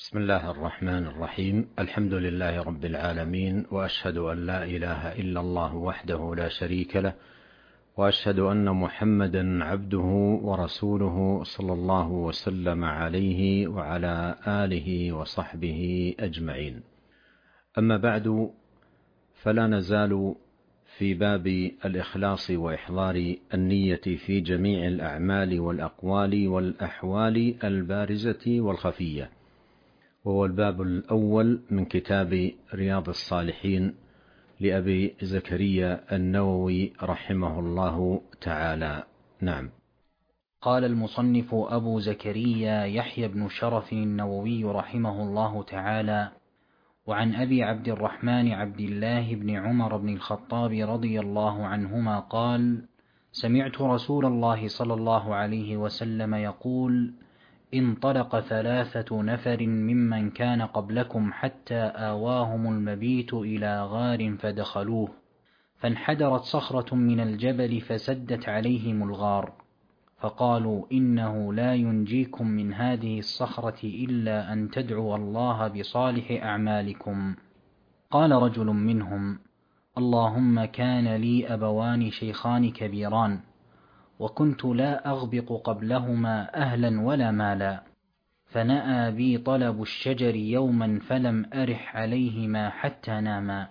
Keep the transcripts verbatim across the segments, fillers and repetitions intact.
بسم الله الرحمن الرحيم. الحمد لله رب العالمين، وأشهد أن لا إله إلا الله وحده لا شريك له، وأشهد أن محمدا عبده ورسوله صلى الله وسلم عليه وعلى آله وصحبه أجمعين. أما بعد، فلا نزال في باب الإخلاص وإحضار النية في جميع الأعمال والأقوال والأحوال البارزة والخفية، وهو الباب الأول من كتاب رياض الصالحين لأبي زكريا النووي رحمه الله تعالى. نعم. قال المصنف أبو زكريا يحيى بن شرف النووي رحمه الله تعالى: وعن أبي عبد الرحمن عبد الله بن عمر بن الخطاب رضي الله عنهما قال: سمعت رسول الله صلى الله عليه وسلم يقول: انطلق ثلاثة نفر ممن كان قبلكم حتى آواهم المبيت إلى غار فدخلوه، فانحدرت صخرة من الجبل فسدت عليهم الغار، فقالوا: إنه لا ينجيكم من هذه الصخرة إلا أن تدعوا الله بصالح أعمالكم. قال رجل منهم: اللهم كان لي أبوان شيخان كبيران، وكنت لا أغبق قبلهما أهلا ولا مالا، فنأى بي طلب الشجر يوما فلم أرح عليهما حتى ناما،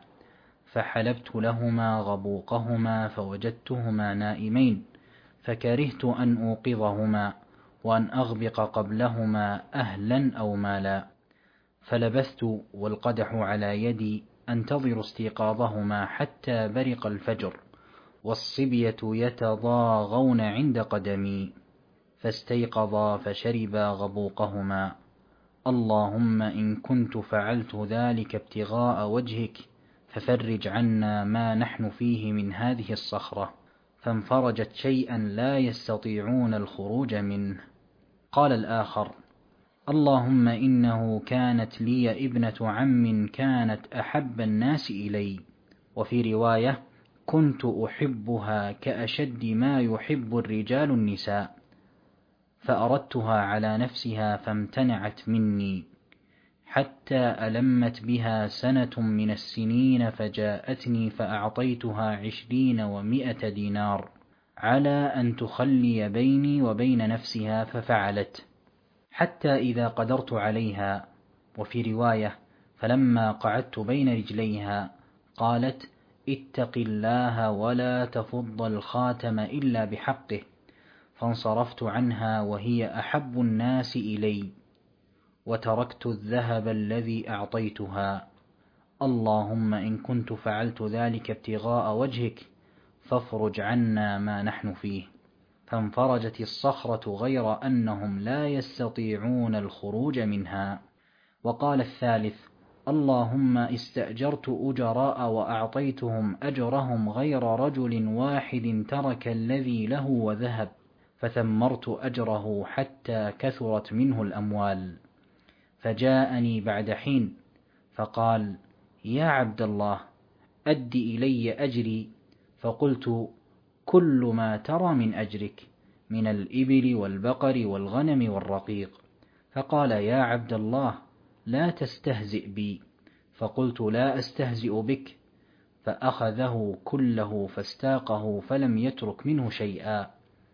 فحلبت لهما غبوقهما فوجدتهما نائمين، فكرهت أن أوقظهما وأن أغبق قبلهما أهلا أو مالا، فلبثت والقدح على يدي أنتظر استيقاظهما حتى برق الفجر والصبية يتضاغون عند قدمي، فاستيقظا فشربا غبوقهما. اللهم إن كنت فعلت ذلك ابتغاء وجهك ففرج عنا ما نحن فيه من هذه الصخرة، فانفرجت شيئا لا يستطيعون الخروج منه. قال الآخر: اللهم إنه كانت لي ابنة عم كانت أحب الناس إلي، وفي رواية: كنت أحبها كأشد ما يحب الرجال النساء، فأردتها على نفسها فامتنعت مني، حتى ألمت بها سنة من السنين فجاءتني فأعطيتها عشرين ومائة دينار على أن تخلي بيني وبين نفسها، ففعلت حتى إذا قدرت عليها. وفي رواية: فلما قعدت بين رجليها قالت: اتق الله ولا تفض الخاتم إلا بحقه، فانصرفت عنها وهي أحب الناس إلي، وتركت الذهب الذي أعطيتها. اللهم إن كنت فعلت ذلك ابتغاء وجهك فافرج عنا ما نحن فيه، فانفرجت الصخرة غير أنهم لا يستطيعون الخروج منها. وقال الثالث: اللهم استأجرت أجراء وأعطيتهم أجرهم غير رجل واحد ترك الذي له وذهب، فثمرت أجره حتى كثرت منه الأموال. فجاءني بعد حين فقال: يا عبد الله، أد إلي أجري. فقلت: كل ما ترى من أجرك من الإبل والبقر والغنم والرقيق. فقال: يا عبد الله، لا تستهزئ بي. فقلت: لا أستهزئ بك. فأخذه كله فاستاقه فلم يترك منه شيئا.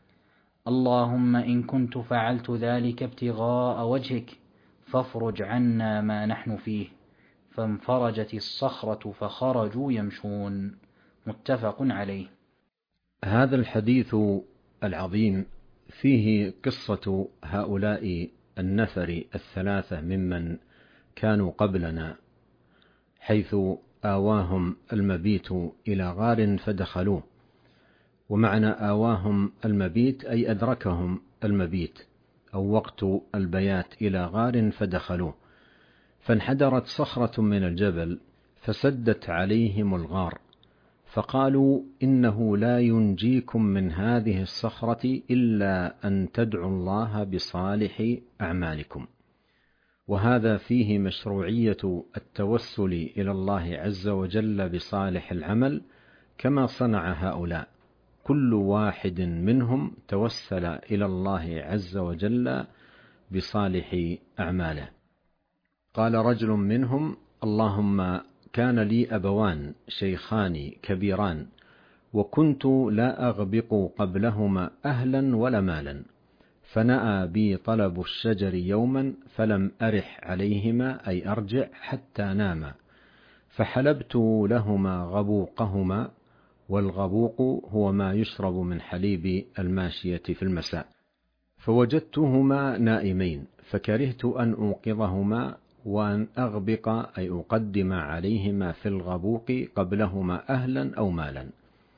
اللهم إن كنت فعلت ذلك ابتغاء وجهك فافرج عنا ما نحن فيه، فانفرجت الصخرة فخرجوا يمشون. متفق عليه. هذا الحديث العظيم فيه قصة هؤلاء النفر الثلاثة ممن كانوا قبلنا، حيث آواهم المبيت إلى غار فدخلوه. ومعنى آواهم المبيت أي أدركهم المبيت أو وقت البيات إلى غار فدخلوه، فانحدرت صخرة من الجبل فسدت عليهم الغار، فقالوا: إنه لا ينجيكم من هذه الصخرة إلا أن تدعوا الله بصالح أعمالكم. وهذا فيه مشروعية التوسل إلى الله عز وجل بصالح العمل، كما صنع هؤلاء، كل واحد منهم توسل إلى الله عز وجل بصالح أعماله. قال رجل منهم: اللهم كان لي أبوان شيخان كبيران، وكنت لا أغبق قبلهما أهلا ولا مالا، فنأى بي طلب الشجر يوما فلم أرح عليهما أي أرجع حتى ناما، فحلبت لهما غبوقهما، والغبوق هو ما يشرب من حليب الماشية في المساء، فوجدتهما نائمين، فكرهت أن أوقظهما وأن أغبق أي أقدم عليهما في الغبوق قبلهما أهلا أو مالا،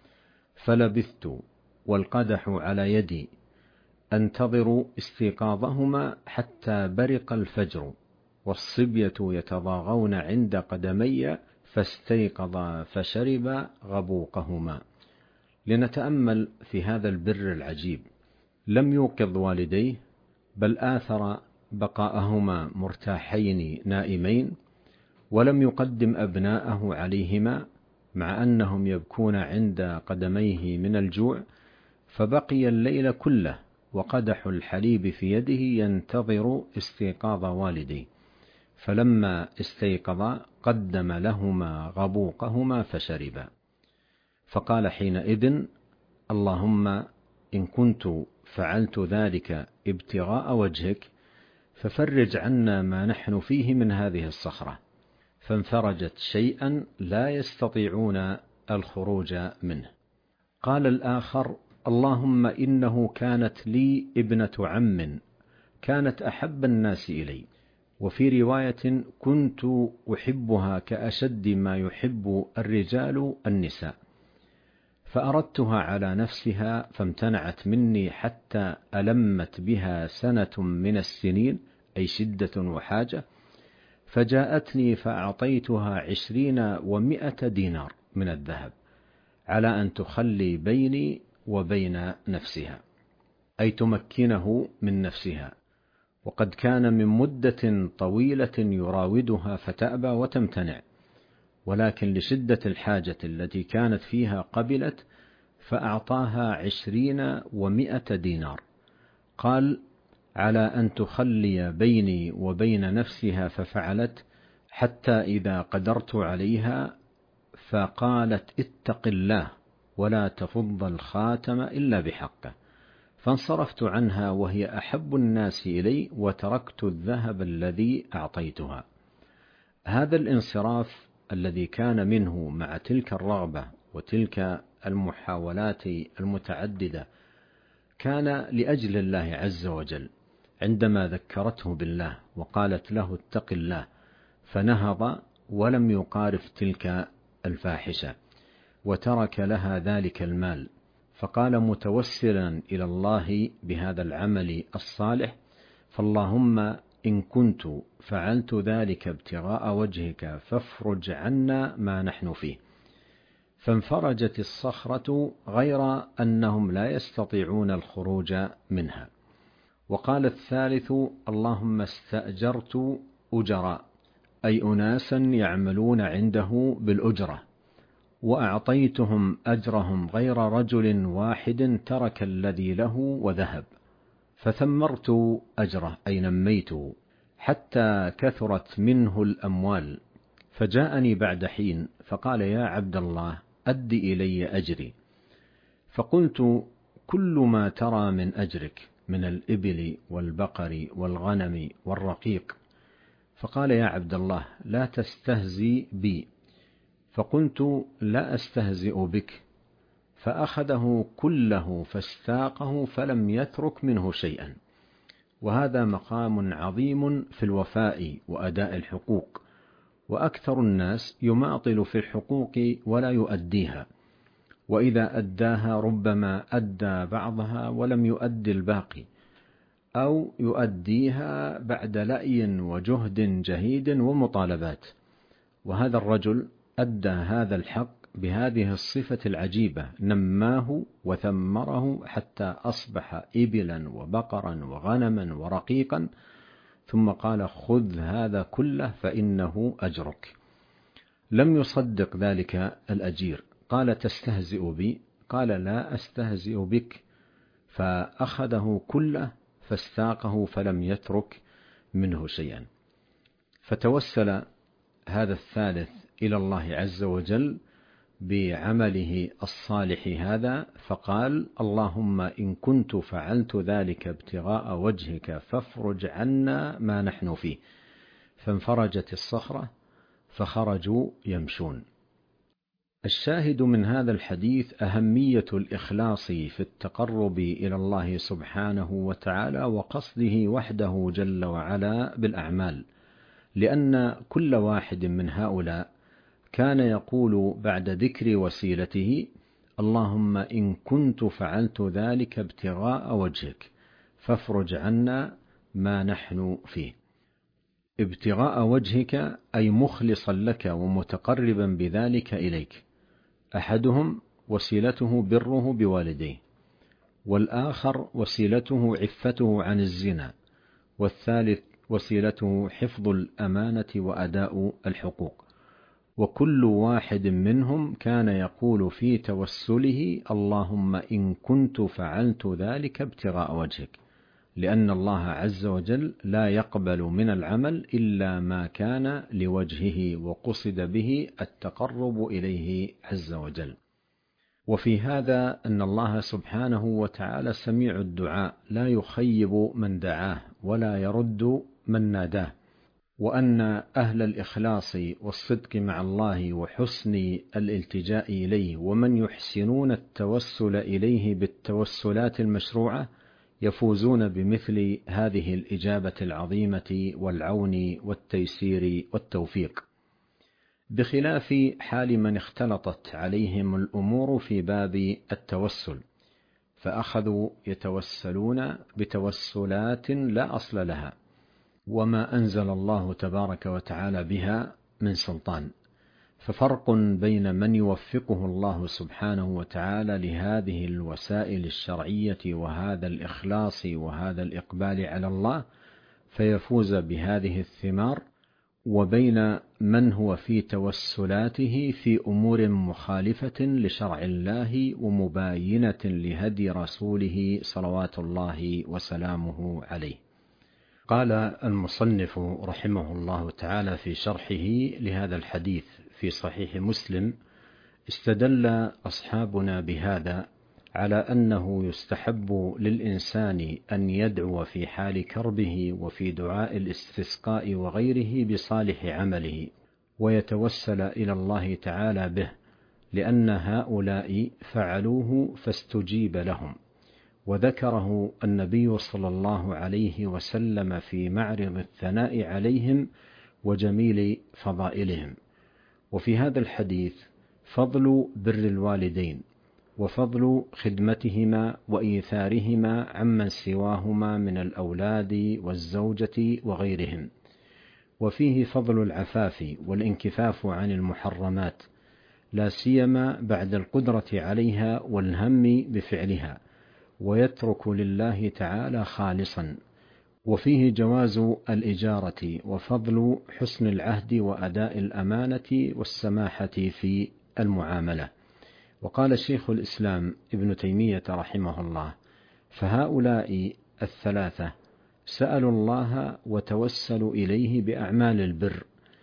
فلبثت والقدح على يدي أنتظر استيقاظهما حتى برق الفجر، والصبية يتضاغون عند قدمي، فاستيقظا فشرب غبوقهما. لنتأمل في هذا البر العجيب، لم يوقظ والديه، بل آثر بقاءهما مرتاحين نائمين، ولم يقدم أبناءه عليهما مع أنهم يبكون عند قدميه من الجوع، فبقي الليل كله وقدح الحليب في يده ينتظر استيقاظ والديه، فلما استيقظا قدم لهما غبوقهما فشربا، فقال حينئذ: اللهم إن كنت فعلت ذلك ابتغاء وجهك ففرج عنا ما نحن فيه من هذه الصخرة، فانفرجت شيئا لا يستطيعون الخروج منه. قال الآخر: اللهم إنه كانت لي ابنة عم كانت أحب الناس إلي، وفي رواية كنت أحبها كأشد ما يحب الرجال النساء، فأردتها على نفسها فامتنعت مني حتى ألمت بها سنة من السنين، أي شدة وحاجة، فجاءتني فأعطيتها عشرين ومائة دينار من الذهب على أن تخلي بيني وبين نفسها، أي تمكنه من نفسها، وقد كان من مدة طويلة يراودها فتأبى وتمتنع، ولكن لشدة الحاجة التي كانت فيها قبلت، فأعطاها عشرين ومائة دينار. قال: على أن تخلي بيني وبين نفسها، ففعلت حتى إذا قدرت عليها فقالت: اتق الله ولا تفض الخاتم إلا بحقه، فانصرفت عنها وهي أحب الناس إلي، وتركت الذهب الذي أعطيتها. هذا الانصراف الذي كان منه مع تلك الرغبة وتلك المحاولات المتعددة كان لأجل الله عز وجل، عندما ذكرته بالله وقالت له اتق الله، فنهض ولم يقارف تلك الفاحشة، وترك لها ذلك المال، فقال متوسلا إلى الله بهذا العمل الصالح: فاللهم إن كنت فعلت ذلك ابتغاء وجهك فافرج عنا ما نحن فيه. فانفرجت الصخرة، غير أنهم لا يستطيعون الخروج منها. وقال الثالث: اللهم استأجرت أجراء، أي أناسا يعملون عنده بالأجرة، وأعطيتهم أجرهم غير رجل واحد ترك الذي له وذهب، فثمرت أجره أي نميته حتى كثرت منه الأموال، فجاءني بعد حين فقال: يا عبد الله أد إلي أجري. فقلت: كل ما ترى من أجرك من الإبل والبقر والغنم والرقيق. فقال: يا عبد الله لا تستهزي بي. فقلت: لا أستهزئ بك. فأخذه كله فاستاقه فلم يترك منه شيئا. وهذا مقام عظيم في الوفاء وأداء الحقوق، وأكثر الناس يماطل في الحقوق ولا يؤديها، وإذا أداها ربما أدى بعضها ولم يؤدي الباقي، أو يؤديها بعد لأي وجهد جهيد ومطالبات. وهذا الرجل أدى هذا الحق بهذه الصفة العجيبة، نماه وثمره حتى أصبح إبلا وبقرا وغنما ورقيقا، ثم قال: خذ هذا كله فإنه أجرك. لم يصدق ذلك الأجير، قال: تستهزئ بي؟ قال: لا أستهزئ بك. فأخذه كله فاستاقه فلم يترك منه شيئا. فتوسل هذا الثالث إلى الله عز وجل بعمله الصالح هذا، فقال: اللهم إن كنت فعلت ذلك ابتغاء وجهك فافرج عنا ما نحن فيه. فانفرجت الصخرة فخرجوا يمشون. الشاهد من هذا الحديث أهمية الإخلاص في التقرب إلى الله سبحانه وتعالى وقصده وحده جل وعلا بالأعمال، لأن كل واحد من هؤلاء كان يقول بعد ذكر وسيلته: اللهم إن كنت فعلت ذلك ابتغاء وجهك فافرج عنا ما نحن فيه. ابتغاء وجهك أي مخلصا لك ومتقربا بذلك إليك. أحدهم وسيلته بره بوالديه، والآخر وسيلته عفته عن الزنا، والثالث وسيلته حفظ الأمانة وأداء الحقوق. وكل واحد منهم كان يقول في توسله: اللهم إن كنت فعلت ذلك ابتغاء وجهك، لأن الله عز وجل لا يقبل من العمل إلا ما كان لوجهه وقصد به التقرب إليه عز وجل. وفي هذا أن الله سبحانه وتعالى سميع الدعاء، لا يخيب من دعاه ولا يرد من ناداه، وأن أهل الإخلاص والصدق مع الله وحسن الالتجاء إليه ومن يحسنون التوسل إليه بالتوسلات المشروعة يفوزون بمثل هذه الإجابة العظيمة والعون والتيسير والتوفيق، بخلاف حال من اختلطت عليهم الأمور في باب التوسل، فأخذوا يتوسلون بتوسلات لا أصل لها وما أنزل الله تبارك وتعالى بها من سلطان. ففرق بين من يوفقه الله سبحانه وتعالى لهذه الوسائل الشرعية وهذا الإخلاص وهذا الإقبال على الله فيفوز بهذه الثمار، وبين من هو في توسلاته في أمور مخالفة لشرع الله ومباينة لهدي رسوله صلوات الله وسلامه عليه. قال المصنف رحمه الله تعالى في شرحه لهذا الحديث في صحيح مسلم: استدل أصحابنا بهذا على أنه يستحب للإنسان أن يدعو في حال كربه وفي دعاء الاستسقاء وغيره بصالح عمله ويتوسل إلى الله تعالى به، لأن هؤلاء فعلوه فاستجيب لهم. وذكره النبي صلى الله عليه وسلم في معرض الثناء عليهم وجميل فضائلهم. وفي هذا الحديث فضل بر الوالدين وفضل خدمتهما وإيثارهما عمن سواهما من الأولاد والزوجة وغيرهم، وفيه فضل العفاف والانكفاف عن المحرمات، لا سيما بعد القدرة عليها والهم بفعلها، ويترك لله تعالى خالصا. وفيه جواز الإجارة وفضل حسن العهد وأداء الأمانة والسماحة في المعاملة. وقال شيخ الإسلام ابن تيمية رحمه الله: فهؤلاء الثلاثة سألوا الله وتوسلوا إليه بأعمال البر،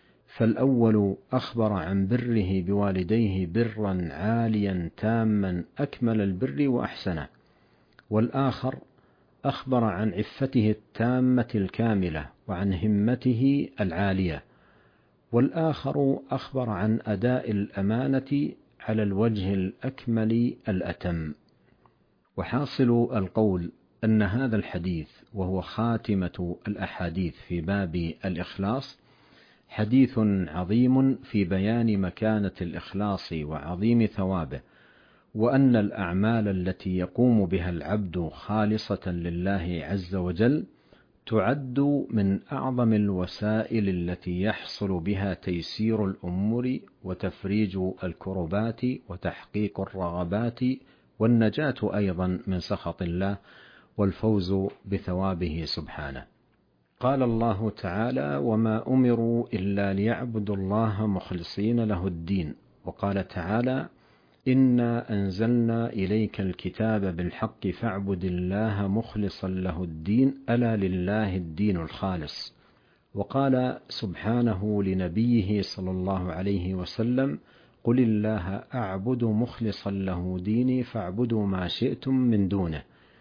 فالأول أخبر عن بره بوالديه برا عاليا تاما أكمل البر وأحسنه، والآخر أخبر عن عفته التامة الكاملة وعن همته العالية، والآخر أخبر عن أداء الأمانة على الوجه الأكمل الأتم. وحاصل القول أن هذا الحديث، وهو خاتمة الأحاديث في باب الإخلاص، حديث عظيم في بيان مكانة الإخلاص وعظيم ثوابه، وأن الأعمال التي يقوم بها العبد خالصة لله عز وجل تعد من أعظم الوسائل التي يحصل بها تيسير الأمور وتفريج الكربات وتحقيق الرغبات والنجاة أيضا من سخط الله والفوز بثوابه سبحانه. قال الله تعالى: وما أمروا إلا ليعبدوا الله مخلصين له الدين. وقال تعالى: إنا أنزلنا إليك الكتاب بالحق فاعبد الله مخلصا له الدين ألا لله الدين الخالص. وقال سبحانه لنبيه صلى الله عليه وسلم: قل الله أعبد مخلصا له ديني فاعبدوا ما شئتم من دونه.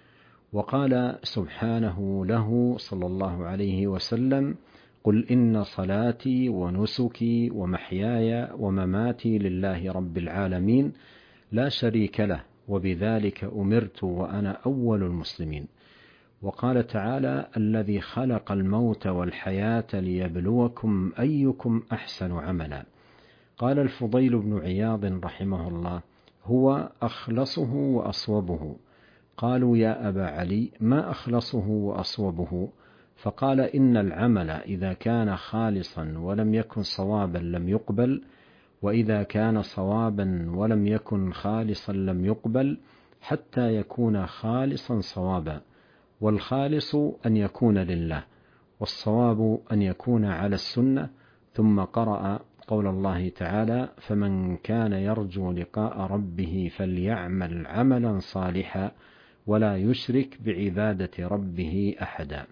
وقال سبحانه له صلى الله عليه وسلم: قل إن صلاتي ونسكي ومحياي ومماتي لله رب العالمين لا شريك له وبذلك أمرت وأنا أول المسلمين. وقال تعالى: الذي خلق الموت والحياة ليبلوكم أيكم أحسن عملا. قال الفضيل بن عياض رحمه الله: هو أخلصه وأصوبه. قالوا: يا أبا علي ما أخلصه وأصوبه؟ فقال: إن العمل إذا كان خالصا ولم يكن صوابا لم يقبل، وإذا كان صوابا ولم يكن خالصا لم يقبل، حتى يكون خالصا صوابا. والخالص أن يكون لله، والصواب أن يكون على السنة. ثم قرأ قول الله تعالى: فمن كان يرجو لقاء ربه فليعمل عملا صالحا ولا يشرك بعبادة ربه أحدا.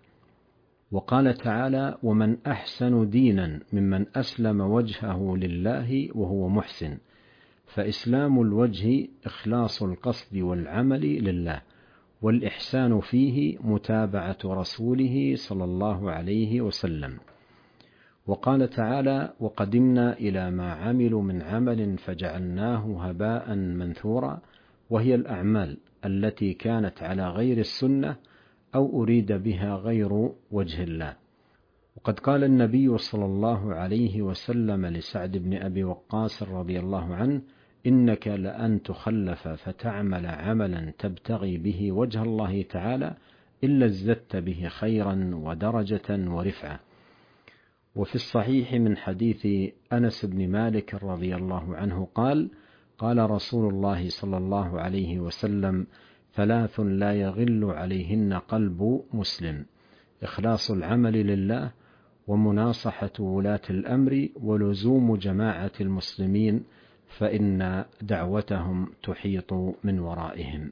وقال تعالى: ومن أحسن دينا ممن أسلم وجهه لله وهو محسن. فإسلام الوجه إخلاص القصد والعمل لله، والإحسان فيه متابعة رسوله صلى الله عليه وسلم. وقال تعالى: وقدمنا إلى ما عملوا من عمل فجعلناه هباء منثورا. وهي الأعمال التي كانت على غير السنة أو أريد بها غير وجه الله. وقد قال النبي صلى الله عليه وسلم لسعد بن أبي وقاص رضي الله عنه: إنك لأن تخلف فتعمل عملا تبتغي به وجه الله تعالى إلا ازددت به خيرا ودرجة ورفعة. وفي الصحيح من حديث أنس بن مالك رضي الله عنه قال: قال رسول الله صلى الله عليه وسلم: ثلاث لا يغل عليهن قلب مسلم: إخلاص العمل لله، ومناصحة ولاة الأمر، ولزوم جماعة المسلمين، فإن دعوتهم تحيط من ورائهم.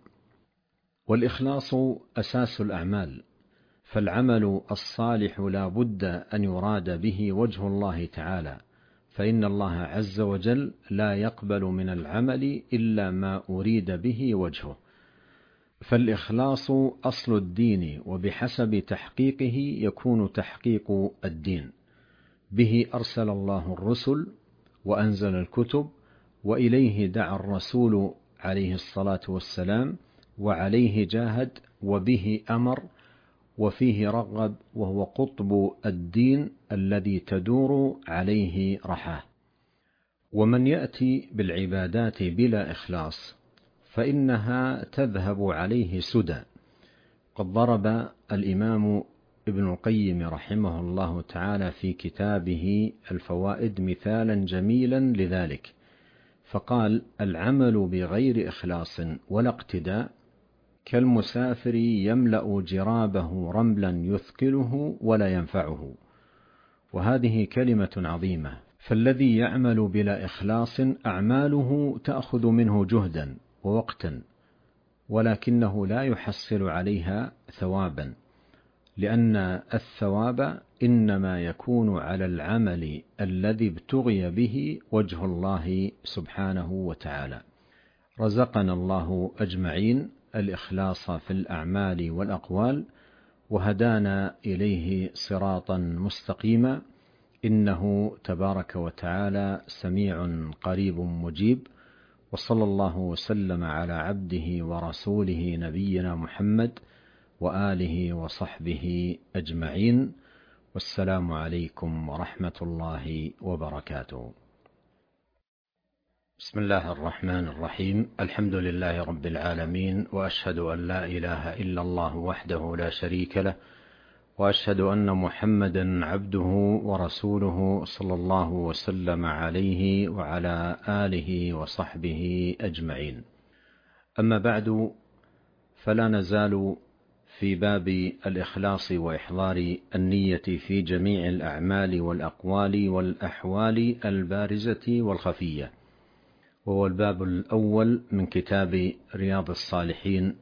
والإخلاص أساس الأعمال، فالعمل الصالح لا بد أن يراد به وجه الله تعالى، فإن الله عز وجل لا يقبل من العمل إلا ما أريد به وجهه. فالإخلاص أصل الدين، وبحسب تحقيقه يكون تحقيق الدين. به أرسل الله الرسل وأنزل الكتب، وإليه دعا الرسول عليه الصلاة والسلام، وعليه جاهد، وبه أمر، وفيه رغب، وهو قطب الدين الذي تدور عليه رحاه. ومن يأتي بالعبادات بلا إخلاص فإنها تذهب عليه سدى. قد ضرب الإمام ابن القيم رحمه الله تعالى في كتابه الفوائد مثالا جميلا لذلك، فقال: العمل بغير إخلاص ولا اقتداء كالمسافر يملأ جرابه رملا يثقله ولا ينفعه. وهذه كلمة عظيمة، فالذي يعمل بلا إخلاص أعماله تأخذ منه جهدا ووقتا، ولكنه لا يحصل عليها ثوابا، لأن الثواب إنما يكون على العمل الذي ابتغي به وجه الله سبحانه وتعالى. رزقنا الله أجمعين الإخلاص في الأعمال والأقوال، وهدانا إليه صراطا مستقيما، إنه تبارك وتعالى سميع قريب مجيب. وصلى الله وسلم على عبده ورسوله نبينا محمد وآله وصحبه أجمعين، والسلام عليكم ورحمة الله وبركاته. بسم الله الرحمن الرحيم. الحمد لله رب العالمين، وأشهد أن لا إله إلا الله وحده لا شريك له، وأشهد أن محمدا عبده ورسوله صلى الله وسلم عليه وعلى آله وصحبه أجمعين. أما بعد، فلا نزال في باب الإخلاص وإحضار النية في جميع الأعمال والأقوال والأحوال البارزة والخفية، وهو الباب الأول من كتاب رياض الصالحين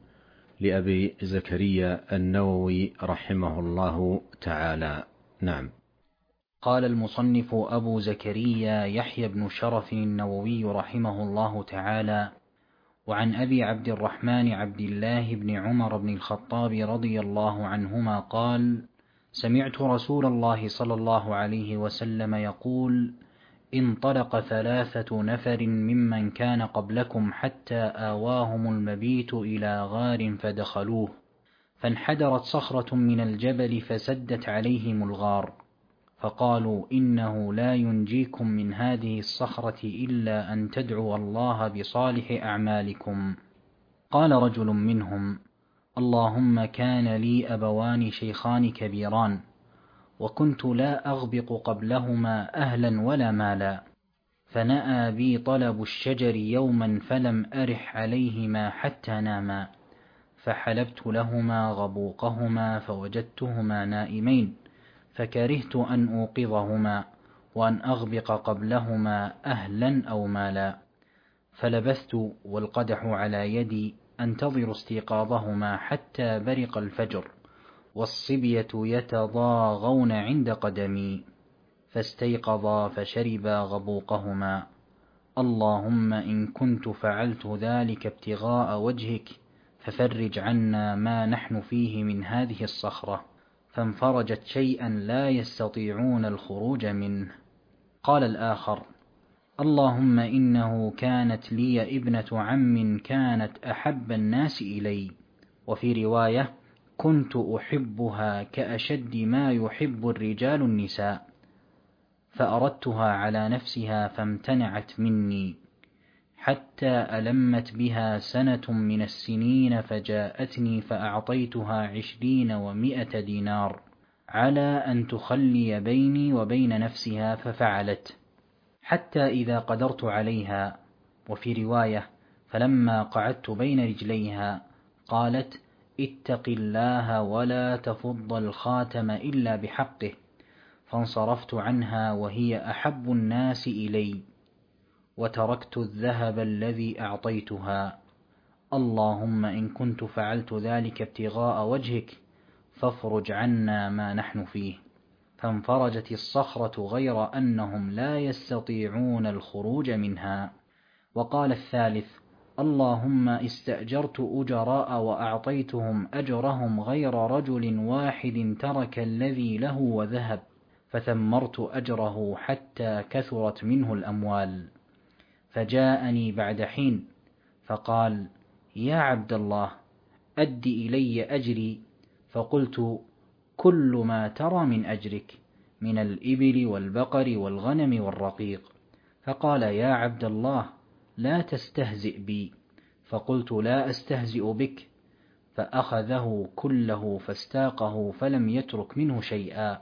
لأبي زكريا النووي رحمه الله تعالى. نعم. قال المصنف أبو زكريا يحيى بن شرف النووي رحمه الله تعالى: وعن أبي عبد الرحمن عبد الله بن عمر بن الخطاب رضي الله عنهما قال: سمعت رسول الله صلى الله عليه وسلم يقول: انطلق ثلاثة نفر ممن كان قبلكم حتى آواهم المبيت إلى غار فدخلوه، فانحدرت صخرة من الجبل فسدت عليهم الغار، فقالوا: إنه لا ينجيكم من هذه الصخرة إلا أن تدعوا الله بصالح أعمالكم. قال رجل منهم: اللهم كان لي أبوان شيخان كبيران، وكنت لا أغبق قبلهما أهلا ولا مالا، فنأى بي طلب الشجر يوما فلم أرح عليهما حتى ناما، فحلبت لهما غبوقهما فوجدتهما نائمين، فكرهت أن أوقظهما وأن أغبق قبلهما أهلا أو مالا، فلبثت والقدح على يدي أنتظر استيقاظهما حتى برق الفجر، والصبية يتضاغون عند قدمي، فاستيقظا فشربا غبوقهما. اللهم إن كنت فعلت ذلك ابتغاء وجهك ففرج عنا ما نحن فيه من هذه الصخرة، فانفرجت شيئا لا يستطيعون الخروج منه. قال الآخر: اللهم إنه كانت لي ابنة عم كانت أحب الناس إلي، وفي رواية: كنت أحبها كأشد ما يحب الرجال النساء، فأردتها على نفسها فامتنعت مني، حتى ألمت بها سنة من السنين فجاءتني فأعطيتها عشرين ومائة دينار على أن تخلي بيني وبين نفسها، ففعلت حتى إذا قدرت عليها. وفي رواية: فلما قعدت بين رجليها قالت: اتق الله ولا تفض الخاتم إلا بحقه، فانصرفت عنها وهي أحب الناس إلي، وتركت الذهب الذي أعطيتها. اللهم إن كنت فعلت ذلك ابتغاء وجهك فافرج عنا ما نحن فيه، فانفرجت الصخرة غير أنهم لا يستطيعون الخروج منها. وقال الثالث: اللهم استأجرت أجراء وأعطيتهم أجرهم غير رجل واحد ترك الذي له وذهب، فثمرت أجره حتى كثرت منه الأموال. فجاءني بعد حين فقال: يا عبد الله، أد إلي أجري. فقلت: كل ما ترى من أجرك من الإبل والبقر والغنم والرقيق. فقال: يا عبد الله، لا تستهزئ بي. فقلت: لا أستهزئ بك. فأخذه كله فاستاقه فلم يترك منه شيئا.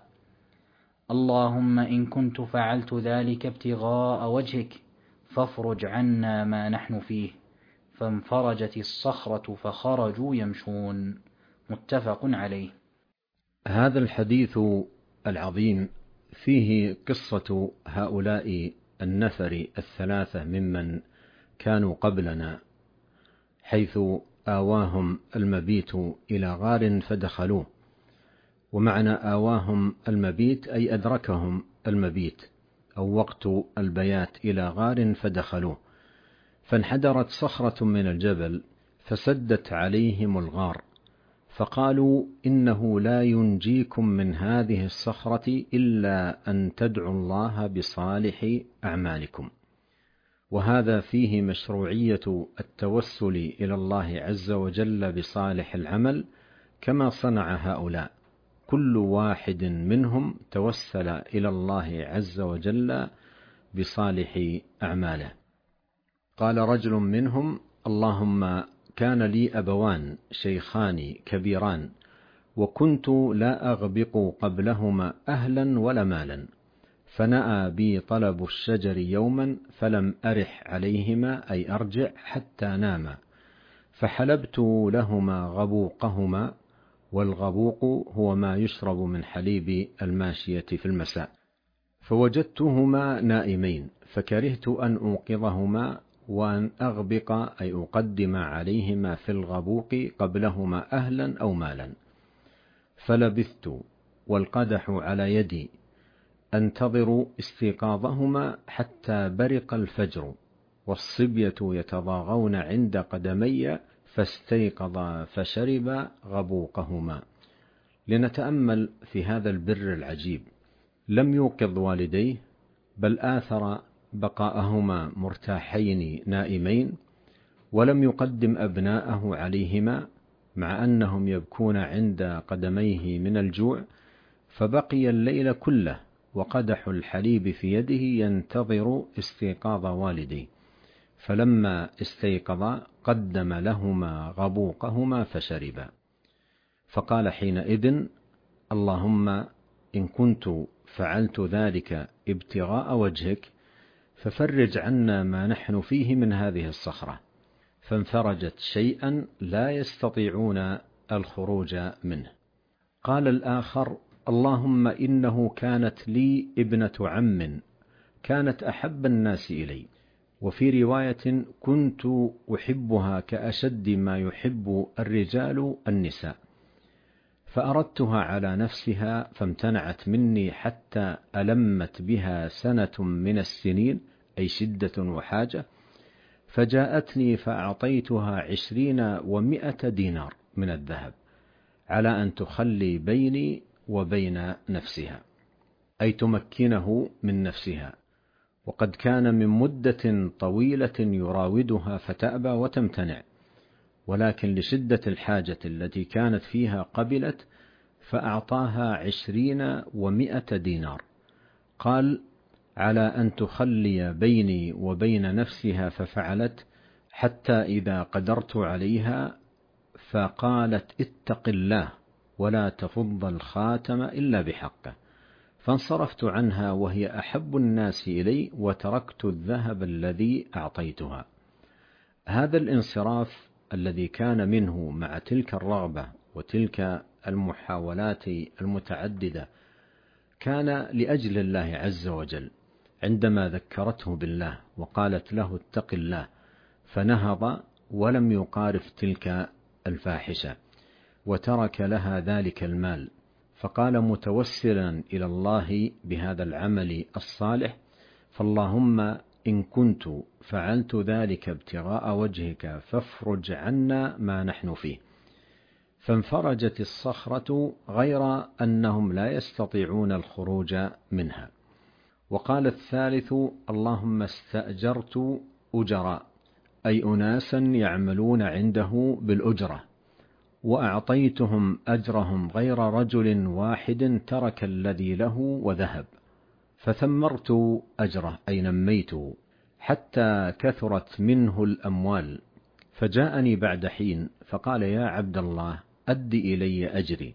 اللهم إن كنت فعلت ذلك ابتغاء وجهك فافرج عنا ما نحن فيه، فانفرجت الصخرة فخرجوا يمشون. متفق عليه. هذا الحديث العظيم فيه قصة هؤلاء النفر الثلاثة ممن كانوا قبلنا، حيث آواهم المبيت إلى غار فدخلوه. ومعنى آواهم المبيت أي أدركهم المبيت أو وقت البيات إلى غار فدخلوه، فانحدرت صخرة من الجبل فسدت عليهم الغار، فقالوا: إنه لا ينجيكم من هذه الصخرة إلا أن تدعوا الله بصالح أعمالكم. وهذا فيه مشروعية التوسل إلى الله عز وجل بصالح العمل كما صنع هؤلاء، كل واحد منهم توسل إلى الله عز وجل بصالح أعماله. قال رجل منهم: اللهم كان لي أبوان شيخان كبيران، وكنت لا أغبق قبلهما أهلا ولا مالا، فنأى بي طلب الشجر يوما فلم أرح عليهما أي أرجع حتى ناما، فحلبت لهما غبوقهما، والغبوق هو ما يشرب من حليب الماشية في المساء، فوجدتهما نائمين، فكرهت أن أوقظهما وأن أغبق أي أقدم عليهما في الغبوق قبلهما أهلا أو مالا، فلبثت والقدح على يدي أنتظر استيقاظهما حتى برق الفجر والصبية يتضاغون عند قدمي فاستيقظا فشربا غبوقهما. لنتأمل في هذا البر العجيب، لم يوقظ والديه بل آثر بقاءهما مرتاحين نائمين، ولم يقدم أبناءه عليهما مع أنهم يبكون عند قدميه من الجوع، فبقي الليل كله وقدح الحليب في يده ينتظر استيقاظ والديه، فلما استيقظا قدم لهما غبوقهما فشربا. فقال حينئذ: اللهم إن كنت فعلت ذلك ابتغاء وجهك ففرج عنا ما نحن فيه من هذه الصخرة. فانفرجت شيئا لا يستطيعون الخروج منه. قال الآخر: اللهم إنه كانت لي ابنة عم كانت أحب الناس إلي، وفي رواية كنت أحبها كأشد ما يحب الرجال النساء، فأردتها على نفسها فامتنعت مني حتى ألمت بها سنة من السنين، أي شدة وحاجة، فجاءتني فأعطيتها عشرين ومائة دينار من الذهب على أن تخلي بيني وبين نفسها، أي تمكنه من نفسها، وقد كان من مدة طويلة يراودها فتأبى وتمتنع، ولكن لشدة الحاجة التي كانت فيها قبلت، فأعطاها عشرين ومائة دينار. قال: على أن تخلي بيني وبين نفسها، ففعلت حتى إذا قدرت عليها فقالت: اتق الله ولا تفض الخاتم إلا بحقه، فانصرفت عنها وهي أحب الناس إلي وتركت الذهب الذي أعطيتها. هذا الانصراف الذي كان منه مع تلك الرغبة وتلك المحاولات المتعددة كان لأجل الله عز وجل، عندما ذكرته بالله وقالت له اتق الله فنهض ولم يقارف تلك الفاحشة وترك لها ذلك المال، فقال متوسلا إلى الله بهذا العمل الصالح: فاللهم إن كنت فعلت ذلك ابتغاء وجهك فافرج عنا ما نحن فيه. فانفرجت الصخرة غير أنهم لا يستطيعون الخروج منها. وقال الثالث: اللهم استأجرت أجراء، أي أناسا يعملون عنده بالأجرة، وأعطيتهم أجرهم غير رجل واحد ترك الذي له وذهب، فثمرت أجره، أي نميته حتى كثرت منه الأموال، فجاءني بعد حين فقال: يا عبد الله أد إلي أجري.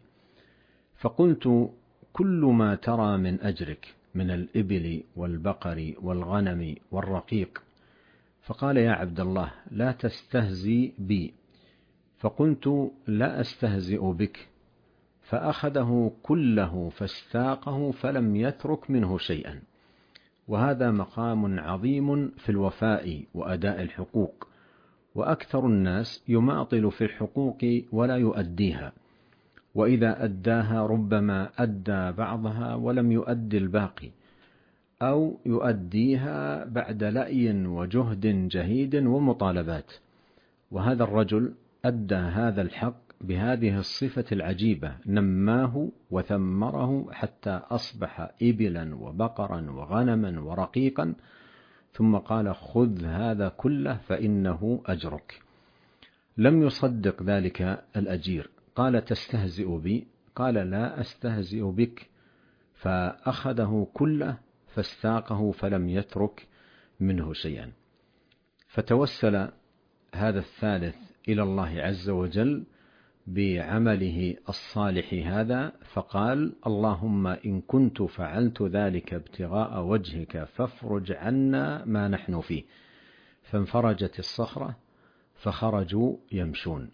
فقلت: كل ما ترى من أجرك من الإبل والبقر والغنم والرقيق. فقال: يا عبد الله لا تستهزي بي. فقلت: لا أستهزئ بك. فأخذه كله فاستاقه فلم يترك منه شيئا. وهذا مقام عظيم في الوفاء وأداء الحقوق، وأكثر الناس يماطل في الحقوق ولا يؤديها، وإذا أداها ربما أدى بعضها ولم يؤدي الباقي، أو يؤديها بعد لأي وجهد جهيد ومطالبات. وهذا الرجل أدى هذا الحق بهذه الصفة العجيبة، نماه وثمره حتى أصبح إبلا وبقرا وغنما ورقيقا، ثم قال: خذ هذا كله فإنه أجرك. لم يصدق ذلك الأجير، قال: تستهزئ بي؟ قال: لا أستهزئ بك. فأخذه كله فاستاقه فلم يترك منه شيئا. فتوسل هذا الثالث إلى الله عز وجل بعمله الصالح هذا، فقال: اللهم إن كنت فعلت ذلك ابتغاء وجهك فافرج عنا ما نحن فيه. فانفرجت الصخرة فخرجوا يمشون.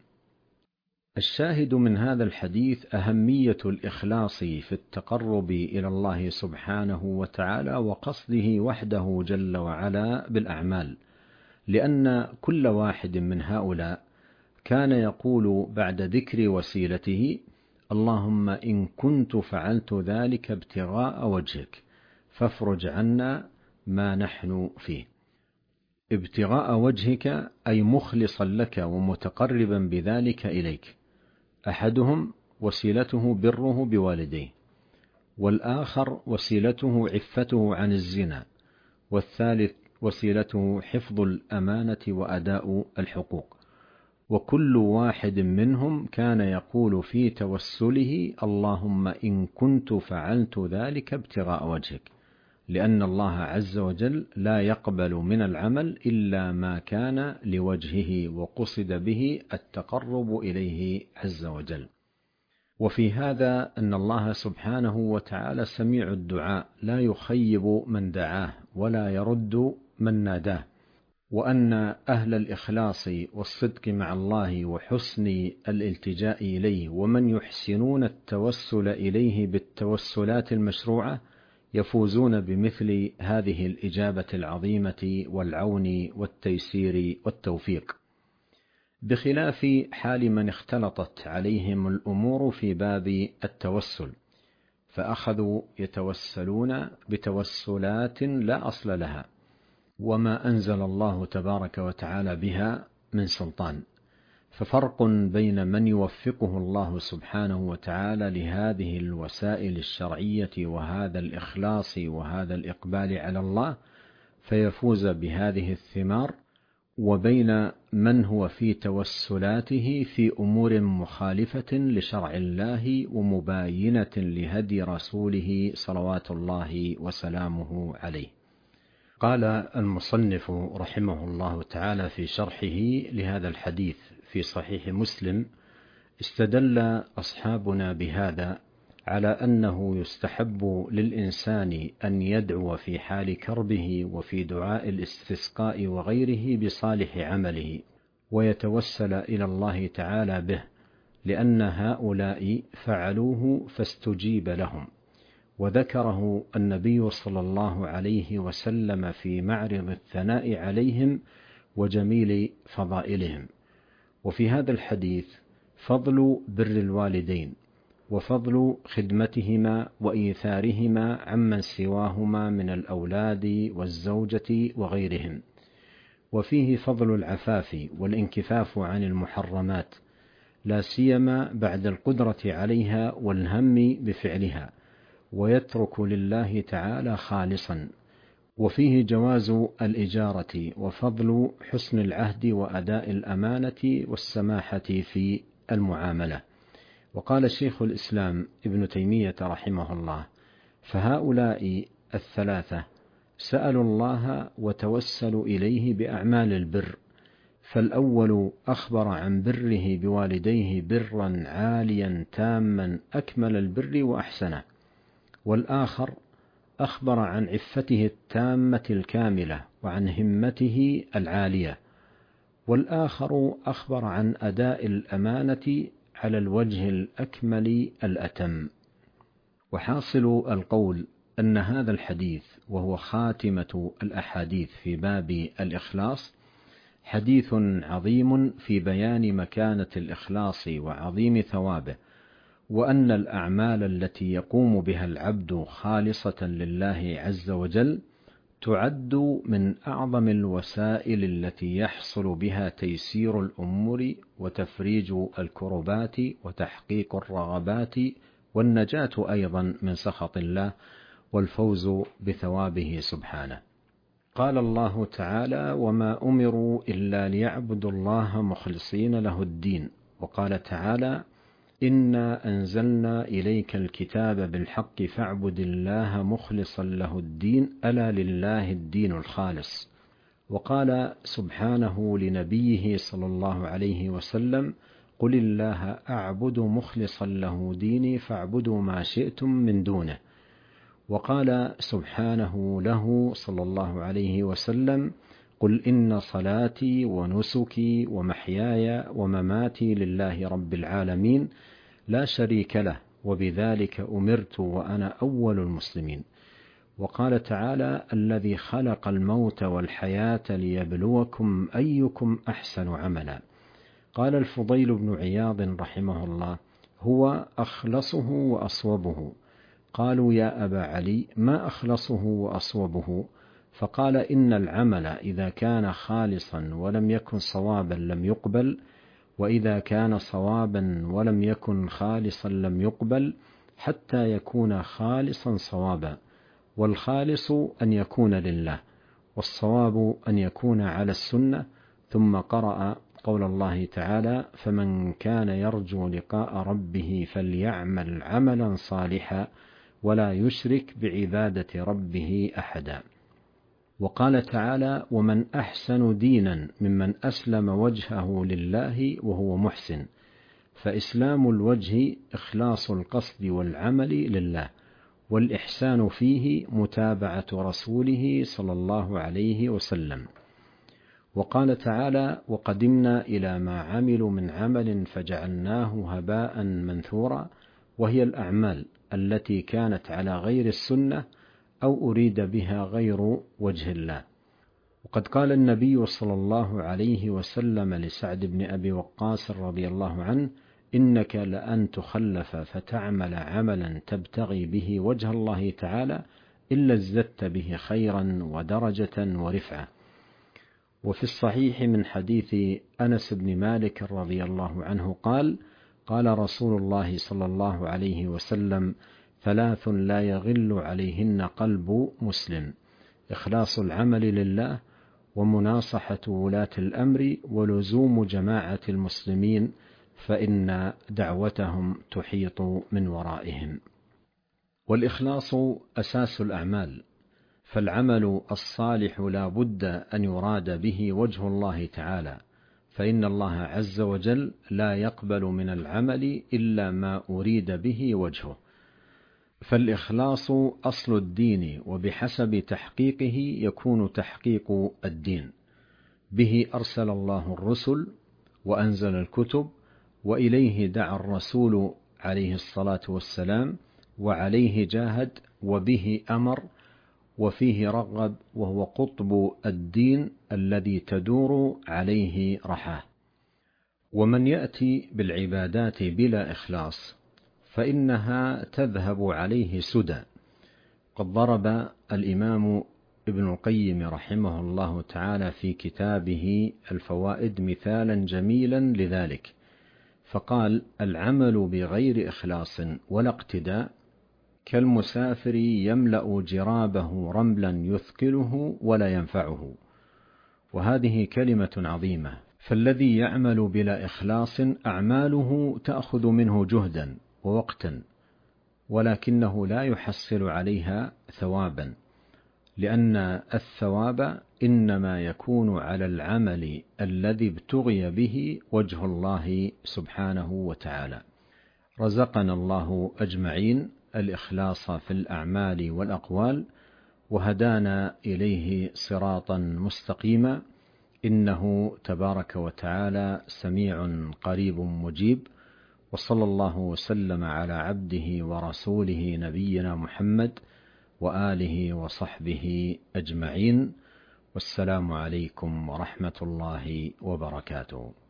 الشاهد من هذا الحديث أهمية الإخلاص في التقرب إلى الله سبحانه وتعالى وقصده وحده جل وعلا بالأعمال، لأن كل واحد من هؤلاء كان يقول بعد ذكر وسيلته: اللهم إن كنت فعلت ذلك ابتغاء وجهك، فافرج عنا ما نحن فيه. ابتغاء وجهك أي مخلصا لك ومتقربا بذلك إليك. أحدهم وسيلته بره بوالديه، والآخر وسيلته عفته عن الزنا، والثالث وسيلته حفظ الأمانة وأداء الحقوق. وكل واحد منهم كان يقول في توسله: اللهم إن كنت فعلت ذلك ابتغاء وجهك، لأن الله عز وجل لا يقبل من العمل إلا ما كان لوجهه وقصد به التقرب إليه عز وجل. وفي هذا أن الله سبحانه وتعالى سميع الدعاء لا يخيب من دعاه ولا يرد من ناداه، وأن أهل الإخلاص والصدق مع الله وحسن الالتجاء إليه ومن يحسنون التوسل إليه بالتوسلات المشروعة يفوزون بمثل هذه الإجابة العظيمة والعون والتيسير والتوفيق، بخلاف حال من اختلطت عليهم الأمور في باب التوسل، فأخذوا يتوسلون بتوسلات لا أصل لها وما أنزل الله تبارك وتعالى بها من سلطان. ففرق بين من يوفقه الله سبحانه وتعالى لهذه الوسائل الشرعية وهذا الإخلاص وهذا الإقبال على الله فيفوز بهذه الثمار، وبين من هو في توسلاته في أمور مخالفة لشرع الله ومباينة لهدي رسوله صلوات الله وسلامه عليه. قال المصنف رحمه الله تعالى في شرحه لهذا الحديث في صحيح مسلم: استدل أصحابنا بهذا على أنه يستحب للإنسان أن يدعو في حال كربه وفي دعاء الاستسقاء وغيره بصالح عمله ويتوسل إلى الله تعالى به، لأن هؤلاء فعلوه فاستجيب لهم. وذكره النبي صلى الله عليه وسلم في معرض الثناء عليهم وجميل فضائلهم. وفي هذا الحديث فضل بر الوالدين وفضل خدمتهما وإيثارهما عمن سواهما من الأولاد والزوجة وغيرهم، وفيه فضل العفاف والانكفاف عن المحرمات، لا سيما بعد القدرة عليها والهم بفعلها، ويترك لله تعالى خالصا. وفيه جواز الإجارة وفضل حسن العهد وأداء الأمانة والسماحة في المعاملة. وقال شيخ الإسلام ابن تيمية رحمه الله: فهؤلاء الثلاثة سألوا الله وتوسلوا إليه بأعمال البر، فالأول أخبر عن بره بوالديه برا عاليا تاما أكمل البر وأحسنه، والآخر أخبر عن عفته التامة الكاملة وعن همته العالية، والآخر أخبر عن أداء الأمانة على الوجه الأكمل الأتم. وحاصل القول أن هذا الحديث، وهو خاتمة الأحاديث في باب الإخلاص، حديث عظيم في بيان مكانة الإخلاص وعظيم ثوابه، وأن الأعمال التي يقوم بها العبد خالصة لله عز وجل تعد من أعظم الوسائل التي يحصل بها تيسير الأمور وتفريج الكربات وتحقيق الرغبات والنجاة أيضا من سخط الله والفوز بثوابه سبحانه. قال الله تعالى: وما أمروا إلا ليعبدوا الله مخلصين له الدين. وقال تعالى: إنا أنزلنا إليك الكتاب بالحق فاعبد الله مخلصا له الدين ألا لله الدين الخالص. وقال سبحانه لنبيه صلى الله عليه وسلم: قل الله أعبد مخلصا له ديني فاعبدوا ما شئتم من دونه. وقال سبحانه له صلى الله عليه وسلم: قل إن صلاتي ونسكي ومحياي ومماتي لله رب العالمين لا شريك له وبذلك أمرت وأنا أول المسلمين. وقال تعالى: الذي خلق الموت والحياة ليبلوكم أيكم أحسن عملا. قال الفضيل بن عياض رحمه الله: هو أخلصه وأصوبه، قالوا يا أبا علي ما أخلصه وأصوبه؟ فقال إن العمل إذا كان خالصا ولم يكن صوابا لم يقبل، وإذا كان صوابا ولم يكن خالصا لم يقبل، حتى يكون خالصا صوابا، والخالص أن يكون لله، والصواب أن يكون على السنة. ثم قرأ قول الله تعالى فمن كان يرجو لقاء ربه فليعمل عملا صالحا ولا يشرك بعبادة ربه أحدا. وقال تعالى ومن أحسن دينا ممن أسلم وجهه لله وهو محسن. فإسلام الوجه إخلاص القصد والعمل لله، والإحسان فيه متابعة رسوله صلى الله عليه وسلم. وقال تعالى وقدمنا إلى ما عملوا من عمل فجعلناه هباء منثورا، وهي الأعمال التي كانت على غير السنة أو أريد بها غير وجه الله. وقد قال النبي صلى الله عليه وسلم لسعد بن أبي وقاص رضي الله عنه إنك لأن تخلف فتعمل عملا تبتغي به وجه الله تعالى إلا ازددت به خيرا ودرجة ورفعة. وفي الصحيح من حديث أنس بن مالك رضي الله عنه قال قال رسول الله صلى الله عليه وسلم ثلاث لا يغل عليهن قلب مسلم: إخلاص العمل لله، ومناصحة ولاة الأمر، ولزوم جماعة المسلمين فإن دعوتهم تحيط من ورائهم. والإخلاص أساس الأعمال، فالعمل الصالح لا بد أن يراد به وجه الله تعالى، فإن الله عز وجل لا يقبل من العمل إلا ما أريد به وجهه. فالإخلاص أصل الدين، وبحسب تحقيقه يكون تحقيق الدين. به أرسل الله الرسل وأنزل الكتب، وإليه دعا الرسول عليه الصلاة والسلام، وعليه جاهد، وبه أمر، وفيه رغب، وهو قطب الدين الذي تدور عليه رحاه. ومن يأتي بالعبادات بلا إخلاص فإنها تذهب عليه سدى. قد ضرب الإمام ابن القيم رحمه الله تعالى في كتابه الفوائد مثالا جميلا لذلك، فقال العمل بغير إخلاص ولا اقتداء كالمسافر يملأ جرابه رملا يثقله ولا ينفعه. وهذه كلمة عظيمة، فالذي يعمل بلا إخلاص أعماله تأخذ منه جهدا ووقتا، ولكنه لا يحصل عليها ثوابا، لأن الثواب إنما يكون على العمل الذي ابتغي به وجه الله سبحانه وتعالى. رزقنا الله أجمعين الإخلاص في الأعمال والأقوال، وهدانا إليه صراطا مستقيما، إنه تبارك وتعالى سميع قريب مجيب. وصلى الله وسلم على عبده ورسوله نبينا محمد وآله وصحبه أجمعين، والسلام عليكم ورحمة الله وبركاته.